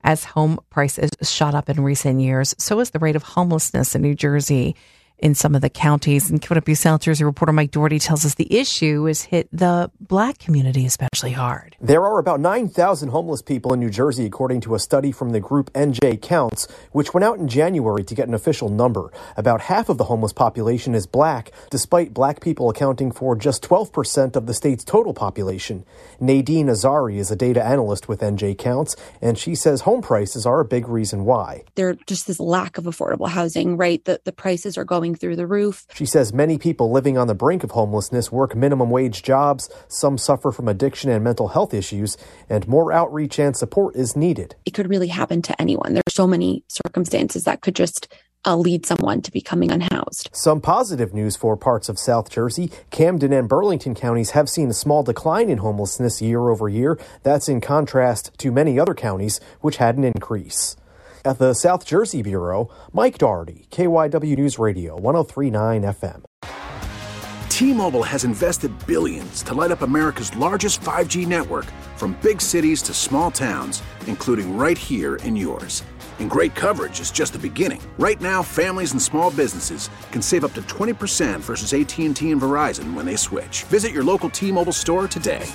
As home prices shot up in recent years, so is the rate of homelessness in New Jersey in some of the counties. And KWP South Jersey reporter Mike Doherty tells us the issue has hit the Black community especially hard. There are about 9,000 homeless people in New Jersey, according to a study from the group NJ Counts, which went out in January to get an official number. About half of the homeless population is Black, despite Black people accounting for just 12% of the state's total population. Nadine Azari is a data analyst with NJ Counts, and she says home prices are a big reason why. There's just this lack of affordable housing, right? The prices are going through the roof. She says many people living on the brink of homelessness work minimum wage jobs. Some suffer from addiction and mental health issues, and more outreach and support is needed. It could really happen to anyone. There's so many circumstances that could just lead someone to becoming unhoused. Some positive news for parts of South Jersey. Camden and Burlington counties have seen a small decline in homelessness year over year. That's in contrast to many other counties, which had an increase. At the South Jersey Bureau, Mike Doherty, KYW News Radio, 103.9 FM. T-Mobile has invested billions to light up America's largest 5G network, from big cities to small towns, including right here in yours. And great coverage is just the beginning. Right now, families and small businesses can save up to 20% versus AT&T and Verizon when they switch. Visit your local T-Mobile store today.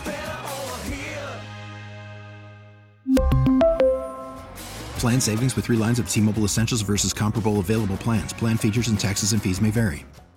Plan savings with 3 lines of T-Mobile Essentials versus comparable available plans. Plan features and taxes and fees may vary.